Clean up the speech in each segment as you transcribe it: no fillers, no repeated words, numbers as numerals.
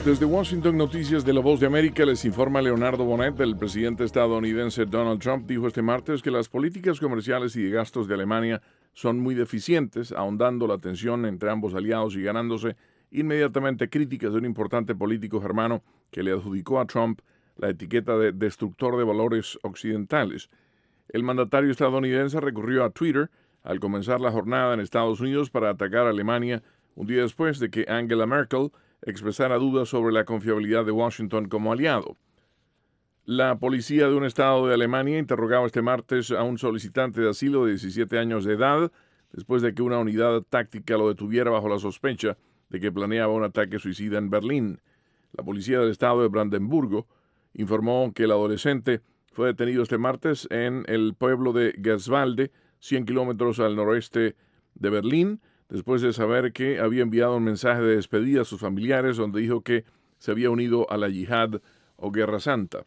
Desde Washington, Noticias de la Voz de América, les informa Leonardo Bonet. El presidente estadounidense Donald Trump dijo este martes que las políticas comerciales y de gastos de Alemania son muy deficientes, ahondando la tensión entre ambos aliados y ganándose inmediatamente críticas de un importante político germano que le adjudicó a Trump la etiqueta de destructor de valores occidentales. El mandatario estadounidense recurrió a Twitter al comenzar la jornada en Estados Unidos para atacar a Alemania un día después de que Angela Merkel expresara dudas sobre la confiabilidad de Washington como aliado. La policía de un estado de Alemania interrogaba este martes a un solicitante de asilo de 17 años de edad después de que una unidad táctica lo detuviera bajo la sospecha de que planeaba un ataque suicida en Berlín. La policía del estado de Brandenburgo informó que el adolescente fue detenido este martes en el pueblo de Gerswalde, 100 kilómetros al noroeste de Berlín, después de saber que había enviado un mensaje de despedida a sus familiares donde dijo que se había unido a la yihad o guerra santa.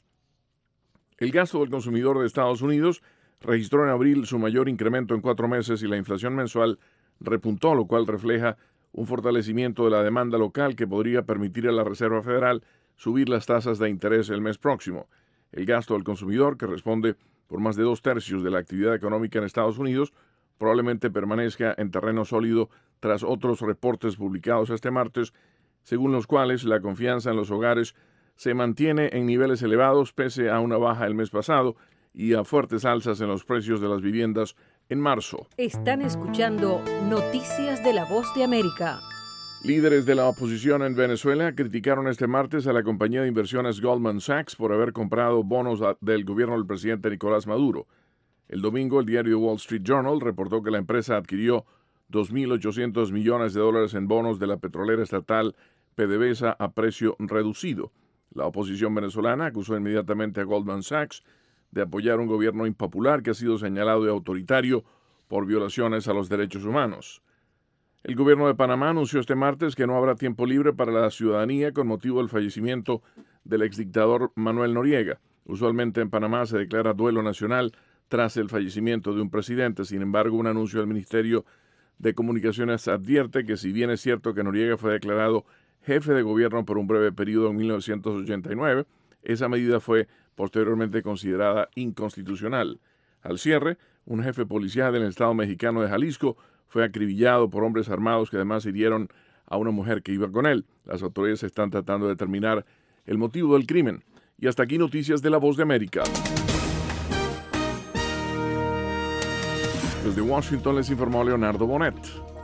El gasto del consumidor de Estados Unidos registró en abril su mayor incremento en 4 meses y la inflación mensual repuntó, lo cual refleja un fortalecimiento de la demanda local que podría permitir a la Reserva Federal subir las tasas de interés el mes próximo. El gasto del consumidor, que responde por más de 2/3 de la actividad económica en Estados Unidos, probablemente permanezca en terreno sólido tras otros reportes publicados este martes, según los cuales la confianza en los hogares se mantiene en niveles elevados pese a una baja el mes pasado y a fuertes alzas en los precios de las viviendas en marzo. Están escuchando Noticias de la Voz de América. Líderes de la oposición en Venezuela criticaron este martes a la compañía de inversiones Goldman Sachs por haber comprado bonos del gobierno del presidente Nicolás Maduro. El domingo, el diario Wall Street Journal reportó que la empresa adquirió $2.800 millones en bonos de la petrolera estatal PDVSA a precio reducido. La oposición venezolana acusó inmediatamente a Goldman Sachs de apoyar un gobierno impopular que ha sido señalado de autoritario por violaciones a los derechos humanos. El gobierno de Panamá anunció este martes que no habrá tiempo libre para la ciudadanía con motivo del fallecimiento del exdictador Manuel Noriega. Usualmente en Panamá se declara duelo nacional tras el fallecimiento de un presidente. Sin embargo, un anuncio del Ministerio de Comunicaciones advierte que si bien es cierto que Noriega fue declarado jefe de gobierno por un breve periodo en 1989, esa medida fue posteriormente considerada inconstitucional. Al cierre, un jefe policial del estado mexicano de Jalisco fue acribillado por hombres armados que además hirieron a una mujer que iba con él. Las autoridades están tratando de determinar el motivo del crimen. Y hasta aquí Noticias de la Voz de América. Desde Washington les informó Leonardo Bonet.